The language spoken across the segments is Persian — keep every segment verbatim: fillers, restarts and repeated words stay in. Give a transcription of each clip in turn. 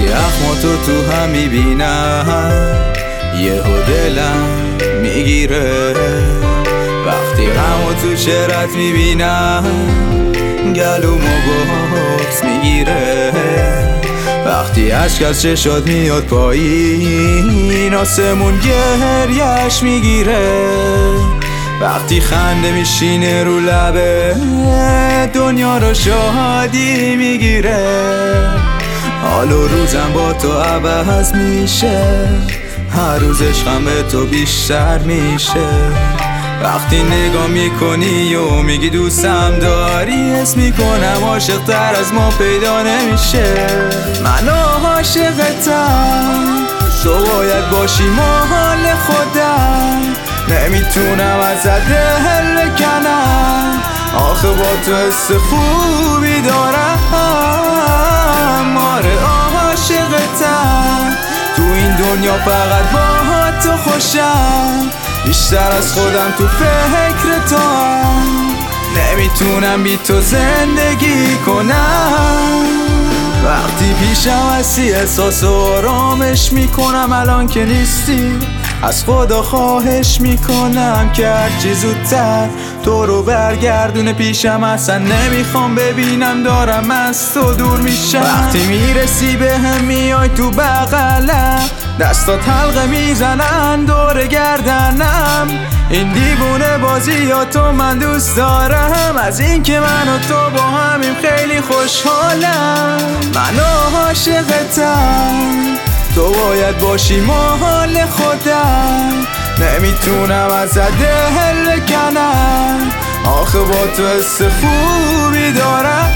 اخماتو تو هم میبینم یهو دلم میگیره، وقتی غمو تو چهرت میبینم گلومو بغض میگیره، وقتی عشق از چشات میاد پایین آسمون گریش میگیره، وقتی خنده میشینه رو لبه دنیا رو شادی میگیره، حال و روزم با تو عوض میشه، هر روز عشقم به تو بیشتر میشه، وقتی نگاه میکنی و میگی دوستم داری حس میکنم عاشق تر از ما پیدا نمیشه. من عاشقتم تو باید باشی محال خودم، نمیتونم ازت دل بکنم آخه با تو حس خوبی دارم. آره عاشقتم تو این دنیا فقط با تو خوشم، بیشتر از خودم تو فکر تو هم، نمیتونم بی تو زندگی کنم، وقتی پیشم هستی احساس و آرامش میکنم، الان که نیستی از خدا خواهش میکنم که هرچی زودتر تو رو برگردونه پیشم، اصلا نمیخوام ببینم دارم از تو دور میشم، وقتی میرسی به هم میای تو بغلم دستات حلقه میزنن دور گردنم، این دیوونه بازیاتو من دوست دارم، از این که من و تو با همیم خیلی خوشحالم. من عاشقتم تو باید باشی محال خودم، نمیتونم ازت دل بکنم آخه با تو حس خوبی دارم.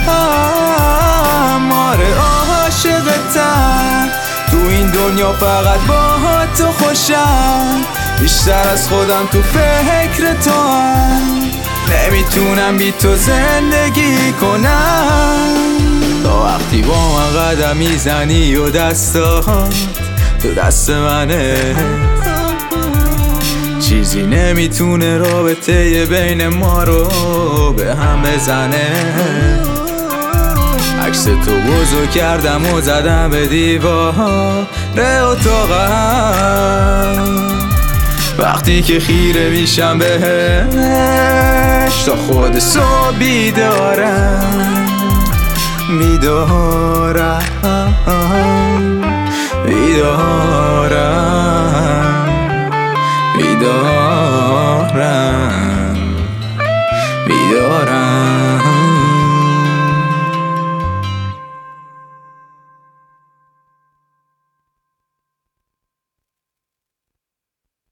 آره عاشقتم تو این دنیا فقط با تو خوشم، بیشتر از خودم تو فکر تو هم، نمیتونم بی تو زندگی کنم، تا وقتی با من قدم میزنی و دستات تو دست منه، چیزی نمیتونه رابطه بین ما رو به هم بزنه، عکس تو بزرگ کردم و زدم به دیوار اتاقم، وقتی که خیره میشم بهش تا خود صبح بیدارم بیدارم بیدارم بیدارم